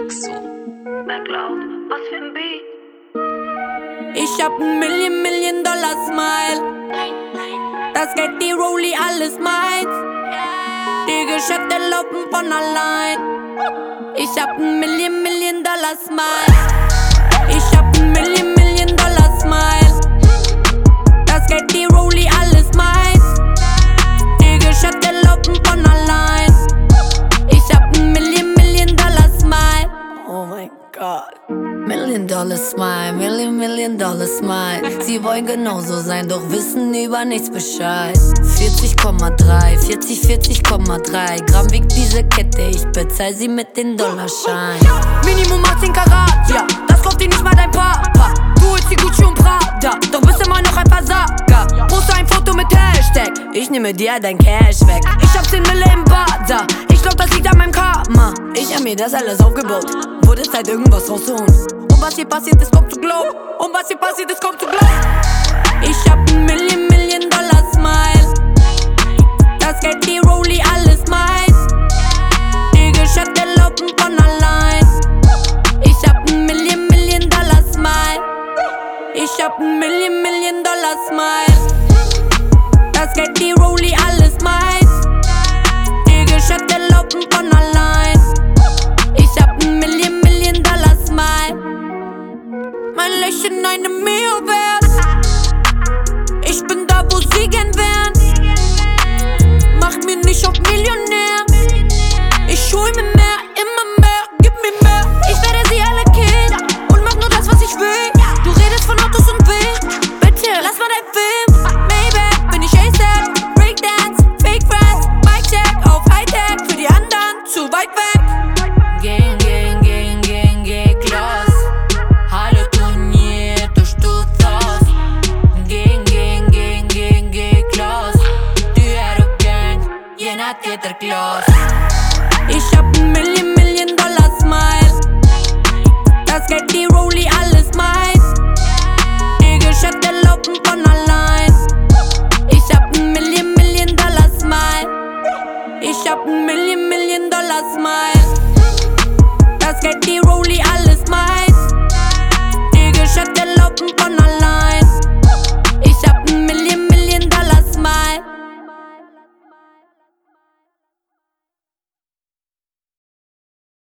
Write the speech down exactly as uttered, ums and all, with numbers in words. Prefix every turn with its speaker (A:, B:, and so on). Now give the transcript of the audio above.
A: mixst du? MacLeod, was für ein Beat?
B: Ich hab ein Million, Million Dollar Smile. Das Geld, die Rolli, alles meins. Die Geschäfte laufen von allein. Ich hab ein Million, Million Dollar Smile. Ich hab ein Million, Million Dollar Smile. Das Geld, die Rolli, alles meins. Die Geschäfte laufen von allein. Ich hab ein Million, Million Dollar Smile. Oh mein Gott. Million Dollar Smile, Million, Million Dollar Smile. Sie wollen genauso sein, doch wissen über nichts Bescheid. vierzig Komma drei, vierzig, vierzig Komma drei Gramm wiegt diese Kette, ich bezahl sie mit den Dollarschein. Minimum achtzehn Karat, ja, das kauft dir nicht mal dein Papa. Du holst die Gucci und Prada, doch bist immer noch ein Versager. Poste ein Foto mit Hashtag, ich nehme dir dein Cash weg. Ich hab zehn Mille im Bazar, ich glaub das liegt an meinem Karma. Ich hab mir das alles aufgebaut, wurde Zeit irgendwas rauszuholen. Und was hier passiert ist, kommt zu glauben. Und was hier passiert ist, kommt zu glauben. Ich hab ein Million, Million Dollar Smile. Das Geld, die Rolli, alles meins. Die Geschäfte laufen von allein. Ich hab ein Million, Million Dollar Smile. Ich hab ein Million, Million Dollar Smile. Das Geld, die Rolli, alles meins. Die Geschäfte laufen von allein. Ich hab ein Million, Million Dollar Smile. Mein Lächeln eine Mio